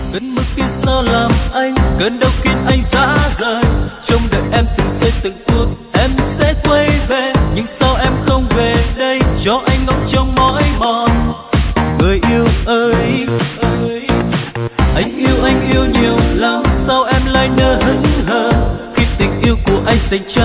Cơn mưa kia sao làm anh, cơn đau khiến anh rã rời. Trông đợi em từng giây từng phút em sẽ quay về, nhưng sao em không về đây cho anh ngóng trong mỏi mòn. Người yêu ơi, anh yêu nhiều lắm, sao em lại nỡ hững hờ khi tình yêu của anh dành cho